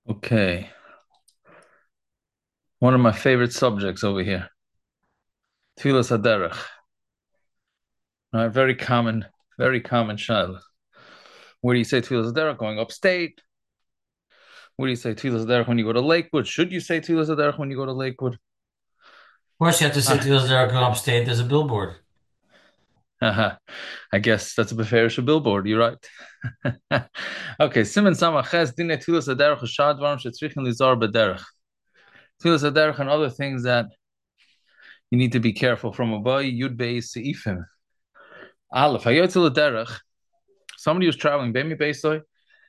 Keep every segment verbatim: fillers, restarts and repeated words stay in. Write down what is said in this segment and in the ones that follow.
Okay, one of my favorite subjects over here, Tfilas Haderech. Right, very common, very common shayla. Where do you say Tfilas Haderech? Going upstate. Where do you say Tfilas Haderech when you go to Lakewood? Should you say Tfilas Haderech when you go to Lakewood? Course, you have to say Ah, to those that are going upstate, there's a billboard. haha. I guess that's a beferish billboard. You're right. Okay, Simon Samaches Dine Tfilas Haderech Shad Varam Shetzrichen Lizar Bederech. Tfilas Haderech and other things that you need to be careful from. Abay Yud Beis Seifim. Aleph Hayotzel Haderech. Somebody who's traveling, Bemi Beisoy.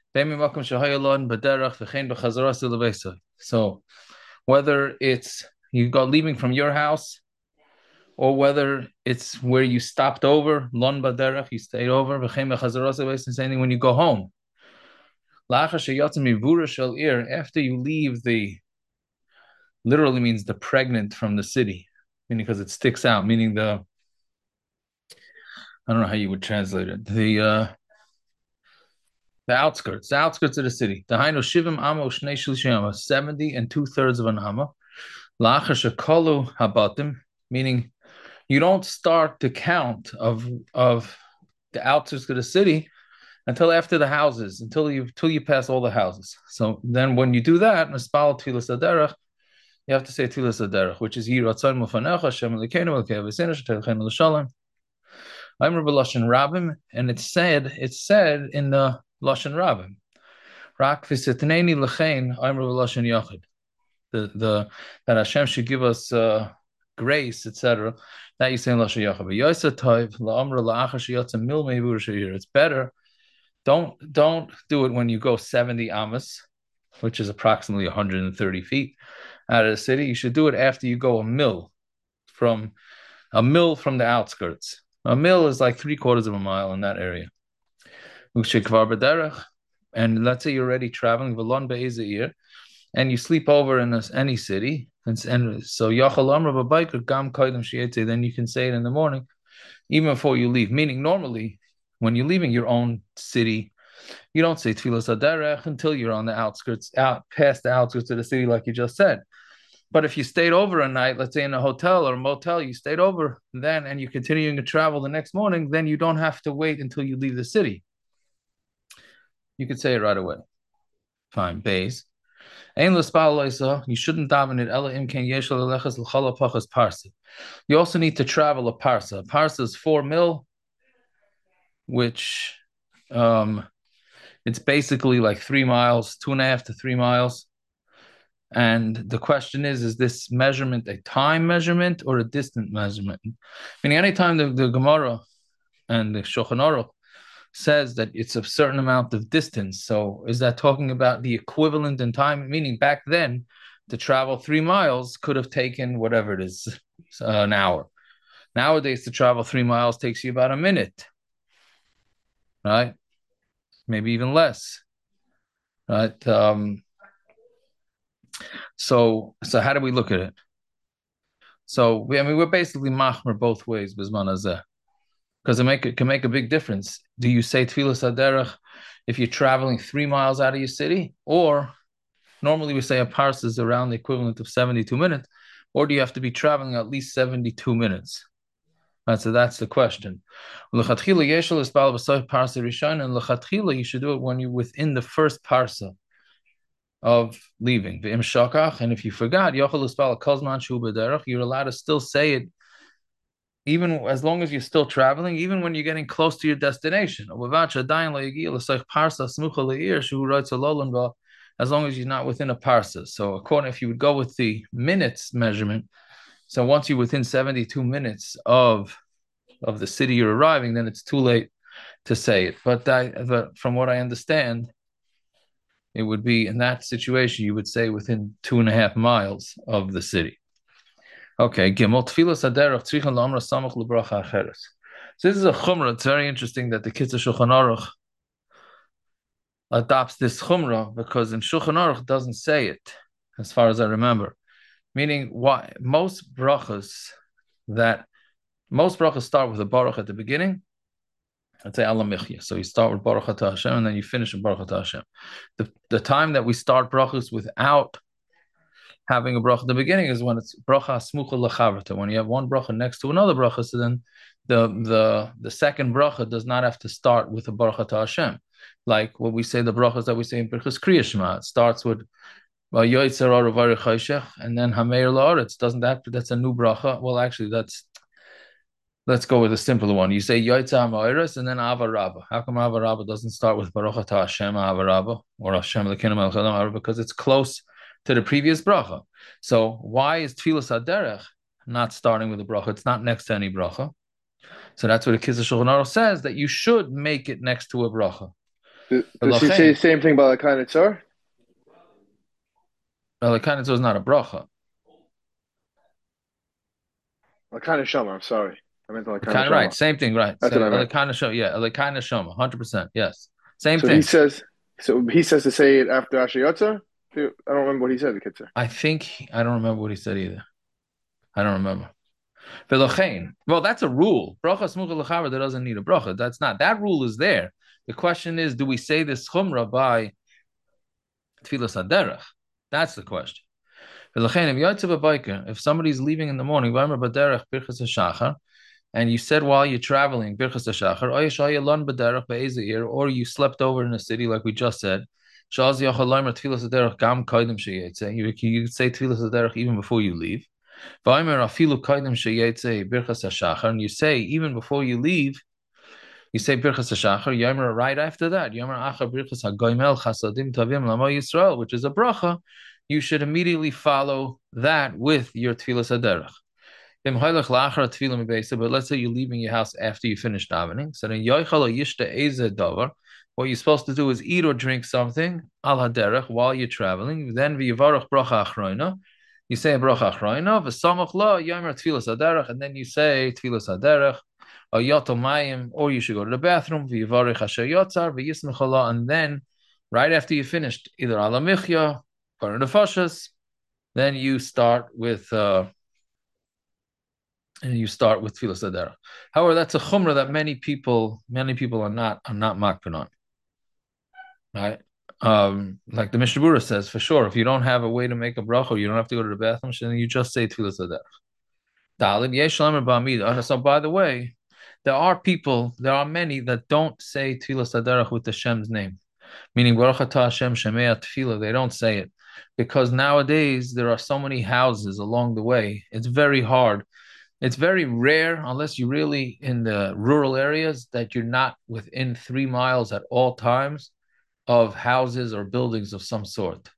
So whether it's you got leaving from your house or whether it's where you stopped over, lon baderach, you stayed over, the same thing when you go home. After you leave the literally means the pregnant from the city, meaning because it sticks out, meaning the I don't know how you would translate it. The uh the outskirts, the outskirts of the city. The Hainu Shivim Amo Shnei Shlishim, seventy and two thirds of an Amma. La'achar shekalu habatim, meaning you don't start to count of of the outskirts of the city until after the houses, until you until you pass all the houses. So then when you do that, Naspal Tfilas Haderech, you have to say Tfilas Haderech, which is Yiratzon Mufanecha, Hashem Elokeinu, Elokei Avosenu, Sheteilecheinu L'Shalom. I'm Rabbi Lashon Rabbim, and it's said, it's said in the Lashon Rabbim. Rak v'sitneni l'chein, I'm Rabbi Lashon Yachid. The the that Hashem should give us uh, grace, et cetera. That you say in Lashon Yachid. Yosa Toiv la'amra la'achar sheyotza mil meivur sheyir. It's better. Don't don't do it when you go seventy amas, which is approximately one hundred thirty feet out of the city. You should do it after you go a mil from a mil from the outskirts. A mil is like three quarters of a mile in that area. And let's say you're already traveling Valon Be'ezir, and you sleep over in a, any city, and, and so Yachal Amra B'Biker Gam Kaidem Shiete, then you can say it in the morning, even before you leave. Meaning, normally, when you're leaving your own city, you don't say Tfilas Haderech until you're on the outskirts, out past the outskirts of the city, like you just said. But if you stayed over a night, let's say in a hotel or a motel, you stayed over then, and you're continuing to travel the next morning, then you don't have to wait until you leave the city. You could say it right away. Fine, base. You shouldn't daven it. Ella imken yeshal alechas l'chala pachas parsa. You also need to travel a parsa. A parsa is four mil, which um, it's basically like three miles, two and a half to three miles. And the question is, is this measurement a time measurement or a distant measurement? Meaning, anytime the, the Gemara and the Shulchan Aruch says that it's a certain amount of distance, so is that talking about the equivalent in time? Meaning, back then, to travel three miles could have taken whatever it is, uh, an hour. Nowadays, to travel three miles takes you about a minute, right? Maybe even less, right? Um, so, so how do we look at it? So, we, I mean, we're basically machmer both ways, bisman hazeh, because it make it can make a big difference. Do you say tfilas haderech if you're traveling three miles out of your city, or normally we say a parse is around the equivalent of seventy-two minutes, or do you have to be traveling at least seventy-two minutes? Right, so that's the question. L'chatchila yeshel is bal b'soif parsa rishon, and l'chatchila you should do it when you're within the first parsa of leaving. V'im shakach, and if you forgot, yochel ispal kozman shu b'derech, you're allowed to still say it even as long as you're still traveling, even when you're getting close to your destination. As long as you're not within a parsa. So according, if you would go with the minutes measurement, so once you're within seventy-two minutes of of the city you're arriving, then it's too late to say it. But, I, but from what I understand, it would be in that situation, you would say within two and a half miles of the city. Okay, Gimel Tfilas Haderech Tzrichen La'amra Samach L'Bracha Acheres. So this is a chumrah. It's very interesting that the Kitzur Shulchan Aruch adopts this chumrah because in Shulchan Aruch doesn't say it, as far as I remember. Meaning, why most brachas that most brachas start with a baruch at the beginning, Let's say Allah Michya. So you start with Baruch Atah Hashem, and then you finish with Baruch Atah Hashem. The, the time that we start brachas without having a bracha at the beginning is when it's bracha smucha lechavrata. When you have one bracha next to another bracha, so then the the the second bracha does not have to start with a Baruch Atah Hashem. Like what we say, the brachas that we say in Birchas Kriya Shema, it starts with and then Hameir La'aretz. Doesn't that that's a new bracha? Well, actually, that's let's go with a simpler one. You say Yoitza Ha'Ma'aretz and then Ava Rabba. How come Ava Rabba doesn't start with Baruch Atah Hashem Ava Rabba or Hashem L'Kinem Al Chadam? Because it's close to the previous bracha. So why is Tfilas HaDerech not starting with the bracha? It's not next to any bracha. So that's what the Kizzur Shulchan Aruch says, that you should make it next to a bracha. Does, does he say the same thing about Lakay Nitzar? Lakay Nitzar is not a bracha. Lakay Neshama, I'm sorry. I meant Lakay Neshama. Right, same thing, right. That's so, what I meant. Lakay Neshama, yeah, Lakay Neshama, one hundred percent, yes. Same so thing. He says, so he says to say it after Asher Yotza? I don't remember what he said, the Kitzur. I think, I don't remember what he said either. I don't remember. Well, that's a rule. Bracha smucha lechaver that doesn't need a bracha. That's not. That rule is there. The question is, do we say this chumrah by Tfilas HaDerech? That's the question. If somebody's leaving in the morning, and you said while you're traveling, or you slept over in a city, like we just said, you could say Tfilas HaDerech even before you leave. And you say, even before you leave, you say Birchas HaShachar, Yomer right after that, Yomer Achar Birchas HaGoimel Chasadim Tavim Lamo Yisrael, which is a bracha. You should immediately follow that with your Tfilas HaDerech. But let's say you're leaving your house after you finish davening. So then what you're supposed to do is eat or drink something al haderech while you're traveling. Then v'yivarach bracha achroina. You say a bracha achroina, v'samach la yomer tfilas haderech, and then you say tfilas haderech, or yoto mayim, or you should go to the bathroom, v'yivarach asher yotzar, v'yismech Allah, and then right after you finished either ala michya or nefashas, then you start with uh, and you start with tfilas haderech. However, that's a chumrah that many people many people are not are not makpid on. Right? Um, like the Mishnah Berurah says, for sure, if you don't have a way to make a bracha, you don't have to go to the bathroom, then you just say tfilas haderech. Dalim yesh lamer ba'amida. So, by the way, there are people, there are many that don't say tfilas haderech with the Shem's name, meaning Baruch Atah Hashem Shemei Tefillah. They don't say it because nowadays there are so many houses along the way. It's very hard. It's very rare, unless you're really in the rural areas, that you're not within three miles at all times of houses or buildings of some sort.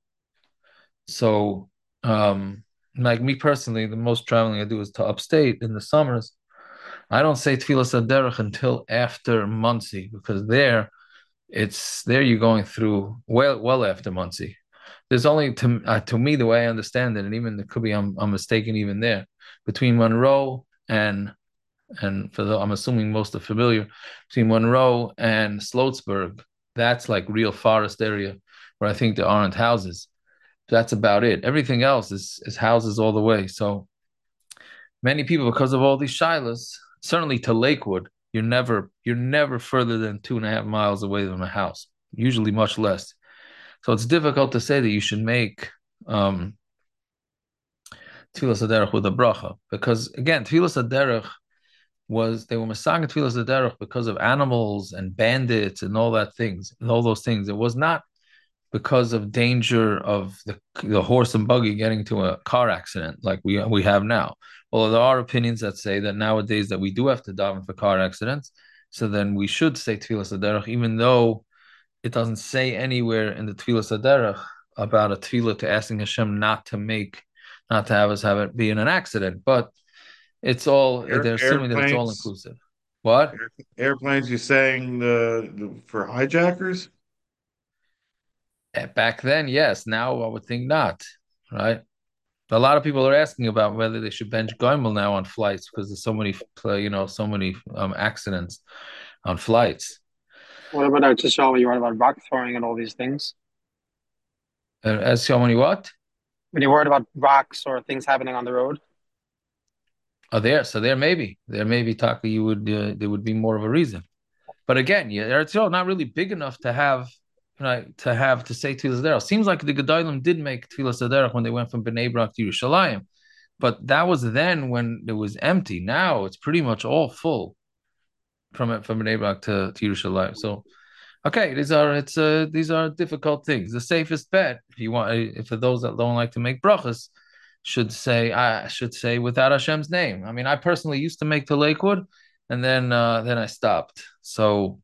So, um, like me personally, the most traveling I do is to upstate in the summers. I don't say Tfilas HaDerech until after Monsey, because there, it's there you're going through well, well after Monsey. There's only to uh, to me the way I understand it, and even it could be I'm I'm mistaken even there, between Monroe and and for the I'm assuming most are familiar, between Monroe and Sloatsburg, that's like real forest area where I think there aren't houses. That's about it. Everything else is is houses all the way. So many people, because of all these shilas, certainly to Lakewood, you're never you're never further than two and a half miles away from a house. Usually much less. So it's difficult to say that you should make um, Tfilas HaDerech with a bracha, because again, Tfilas HaDerech was they were masang Tfilas HaDerech because of animals and bandits and all that things and all those things. It was not because of danger of the the horse and buggy getting to a car accident like we we have now. Although there are opinions that say that nowadays that we do have to daven for car accidents, so then we should say Tfilas HaDerech, even though it doesn't say anywhere in the Tfilas HaDerech about a tefillah to asking Hashem not to make, not to have us have it be in an accident. But it's all, Air, they're assuming that it's all inclusive. What? Airplanes, you're saying the, the for hijackers? Back then, yes. Now I would think not, right? A lot of people are asking about whether they should bench Goimel now on flights because there's so many, you know, so many um, accidents on flights. What about out to show when you write about rock throwing and all these things? Uh, as so many what? When you're worried about rocks or things happening on the road? Oh, there. So there maybe. There maybe, Taka, you would, uh, there would be more of a reason. But again, yeah, Eretz Yisrael not really big enough to have, right, to have to say Tfilas Derech. Seems like the Gedolim did make Tfilas Derech when they went from Bnei Brak to Yerushalayim, but that was then when it was empty. Now it's pretty much all full from it from Bnei Brak to, to Yerushalayim. So, okay, these are it's uh, these are difficult things. The safest bet, if you want, if for those that don't like to make brachas, should say I should say without Hashem's name. I mean, I personally used to make to Lakewood, and then uh, then I stopped. So,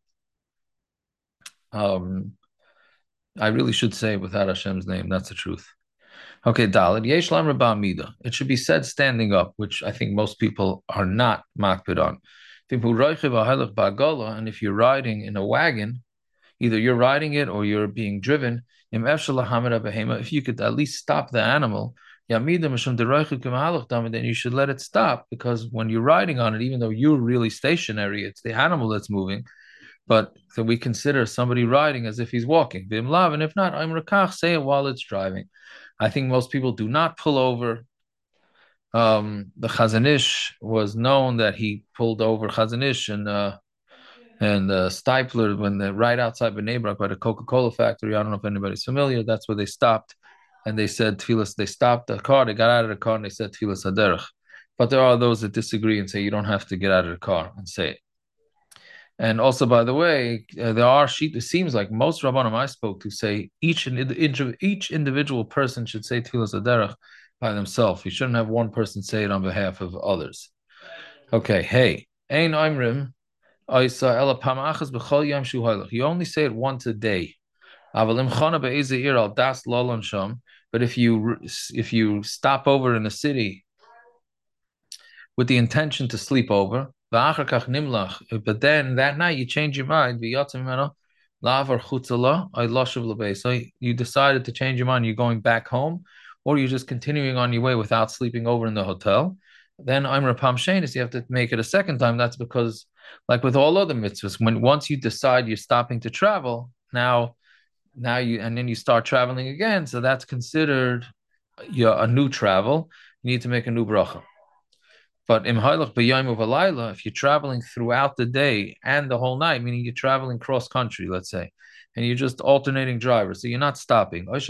um, I really should say without Hashem's name. That's the truth. Okay, Dalit Yesh Lam Rabba Mida. It should be said standing up, which I think most people are not makpid on. And if you're riding in a wagon, either you're riding it or you're being driven. If you could at least stop the animal, then you should let it stop, because when you're riding on it, even though you're really stationary, it's the animal that's moving. But so we consider somebody riding as if he's walking. And if not, I'm rakach, say it while it's driving. I think most people do not pull over. Um, the Chazon Ish was known that he pulled over Chazon Ish and uh, and uh, Stipler when they're right outside Bnei Brak by the Coca-Cola factory. I don't know if anybody's familiar. That's where they stopped, and they said Tfilas. They stopped the car. They got out of the car and they said Tfilas Haderech. But there are those that disagree and say you don't have to get out of the car and say it. And also, by the way, uh, there are sheet. It seems like most Rabbanim I spoke to say each each individual person should say Tfilas Haderech by themselves. You shouldn't have one person say it on behalf of others. Okay, hey, Ein Oimrim. You only say it once a day. But if you if you stop over in a city with the intention to sleep over, but then that night you change your mind, so you decided to change your mind, you're going back home, or you're just continuing on your way without sleeping over in the hotel, then I'm Rapam Shenis, you have to make it a second time. That's because, like with all other mitzvahs, when once you decide you're stopping to travel, now, now you and then you start traveling again, so that's considered your, a new travel. You need to make a new bracha. But im hailach b'yom u'v'layla, if you're traveling throughout the day and the whole night, meaning you're traveling cross country, let's say, and you're just alternating drivers, so you're not stopping, or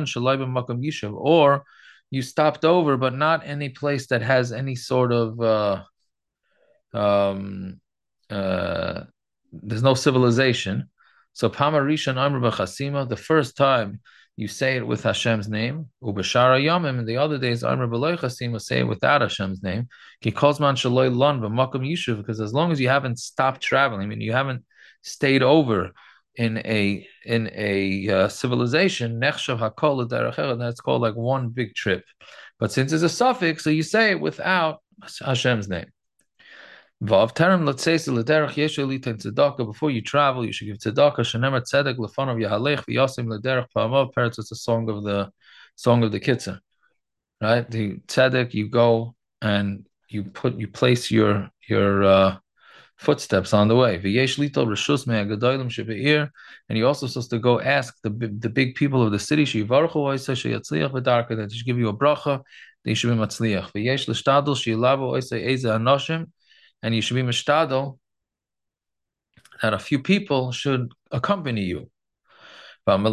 you stopped over, but not any place that has any sort of uh, um, uh, there's no civilization. So Pamarishan Amr b'chasima, the first time you say it with Hashem's name, ubeshara yomim, and the other days Amr b'loy chasima, say it without Hashem's name. Because as long as you haven't stopped traveling, I mean you haven't stayed over in a in a uh, civilization, nechshav hakol l'derech, that's called like one big trip. But since it's a suffix, so you say it without Hashem's name. Vav terem l'tzeis l'derech yeshu litain tzedakah. Before you travel, you should give tzedakah. Shenemer tzedek lefanov yahalech v'yasim l'derech pa'amav. Perhaps it's a song of the song of the Kitzur, right? The tzedek, you go and you put you place your your uh, footsteps on the way. V'yesh lito reshus me'agadolim shebe'ir, and you're also supposed to go ask the the big people of the city sheyivaruchu oisay sheyatzliach v'darka, that they should give you a bracha, they should be matzliach. V'yesh l'shtadol sheyilavu oisay eze anoshim, and you should be mishtadol that a few people should accompany you. And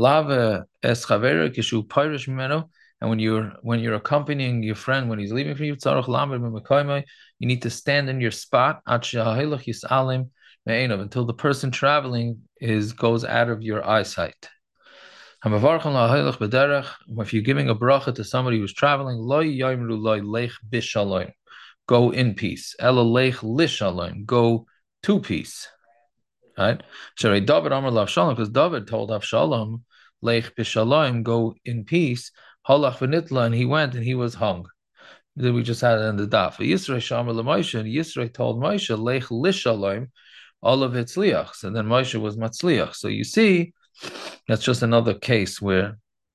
when you're when you're accompanying your friend when he's leaving from you, you need to stand in your spot until the person traveling is goes out of your eyesight. If you're giving a bracha to somebody who's traveling, go in peace. Go to peace. Right? David Amar Avshalom, because David told Avshalom, Leich b'shalom, go in peace. Halach v'nitla, and he went and he was hung. Then we just had it in the daf. Yisrei Shamar LaMoshe, and Yisrei told Moshe, Leich lishalom, all of its liachs, and then Moshe was matzliach. So you see, that's just another case where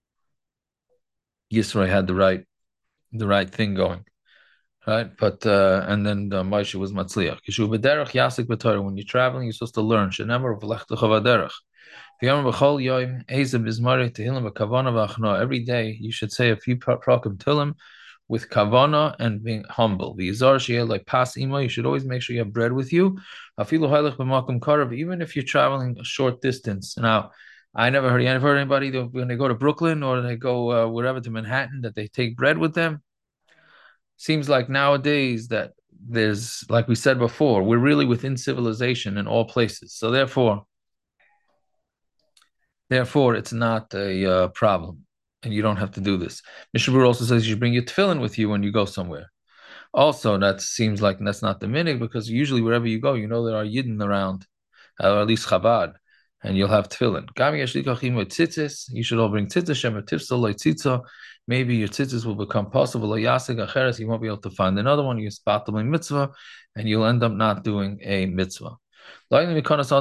Yisrei had the right, the right thing going. Right, but uh, and then uh, Moshe was matzliach. Yeshu b'derech yasik b'torah. When you're traveling, you're supposed to learn. Shenemar v'lechtecha v'derech. V'yom b'chol yoyim ezem bizmari tehillim v'kavana v'achna. Every day you should say a few prakim tehillim with kavana and being humble. The Yizar Sheyeh like pas ima, you should always make sure you have bread with you. Afilu hailech b'makom karav, even if you're traveling a short distance. Now, I never heard, I never heard anybody that when they go to Brooklyn or they go uh, wherever to Manhattan that they take bread with them. Seems like nowadays that there's, like we said before, we're really within civilization in all places. So therefore, therefore, it's not a uh, problem, and you don't have to do this. Mishabur also says you should bring your tefillin with you when you go somewhere. Also, that seems like that's not the minig, because usually wherever you go, you know there are Yidden around, or at least Chabad, and you'll have tefillin. You should all bring tzitzis, shem tifsal like tzitza. Maybe your tzitzis will become possible. Acheres, you won't be able to find another one. You spot them in mitzvah, and you'll end up not doing a mitzvah. Another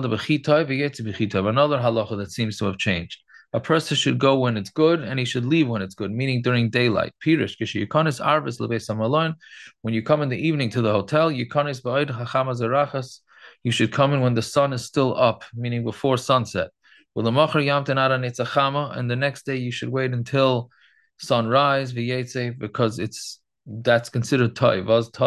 halacha that seems to have changed. A person should go when it's good, and he should leave when it's good, meaning during daylight. Pirish, when you come in the evening to the hotel, you should come in when the sun is still up, meaning before sunset. And the next day you should wait until sunrise, because it's that's considered toiv.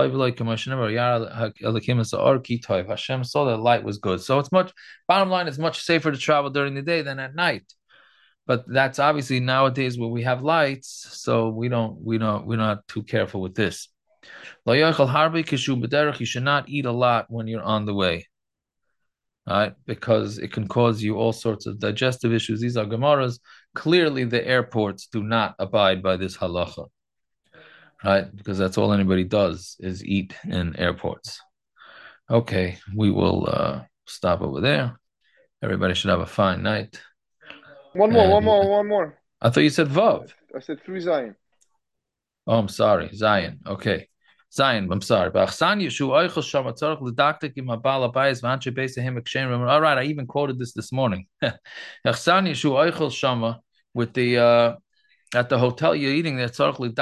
Hashem saw that light was good. So it's much, bottom line, it's much safer to travel during the day than at night. But that's obviously nowadays where we have lights, so we don't, we don't, we're not too careful with this. You should not eat a lot when you're on the way, right? Because it can cause you all sorts of digestive issues. These are Gemaras. Clearly, the airports do not abide by this halacha, right? Because that's all anybody does is eat in airports. Okay, we will uh, stop over there. Everybody should have a fine night. One more, And one more, one more. I thought you said Vav. I said three Zion. Oh, I'm sorry. Zion. Okay. Zion, I'm sorry. All right, I even quoted this this morning. With the, uh, at the hotel you're eating there, you have to be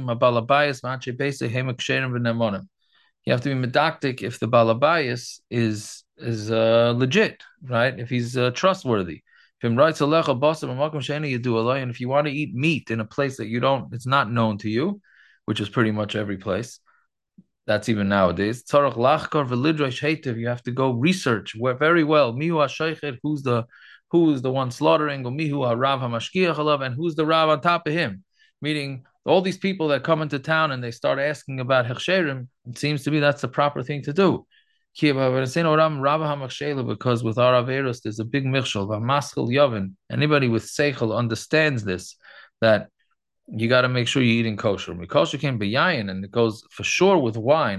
medactic if the balabayas is, is uh, legit, right? If he's uh, trustworthy. And if you want to eat meat in a place that you don't, it's not known to you, which is pretty much every place. That's even nowadays. You have to go research where, very well. Who's the who's the one slaughtering? And who's the Rav on top of him? Meaning all these people that come into town and they start asking about hechsherim. It seems to me that's the proper thing to do. Because with our Averos, there's a big michshol. Anybody with seichel understands this, that you got to make sure you're eating kosher. Kosher can be yayin, and it goes for sure with wine.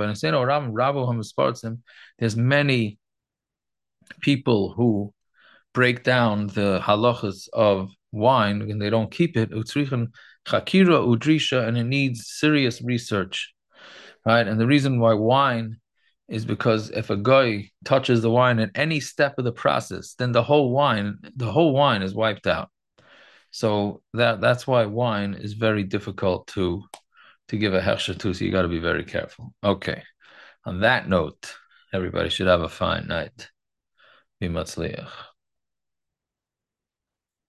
There's many people who break down the halachas of wine and they don't keep it. Chakira udrisha, and it needs serious research, right? And the reason why wine is because if a guy touches the wine at any step of the process, then the whole wine, the whole wine is wiped out. So that that's why wine is very difficult to to give a hechsher to. So you got to be very careful. Okay. On that note, everybody should have a fine night. Be matzliach.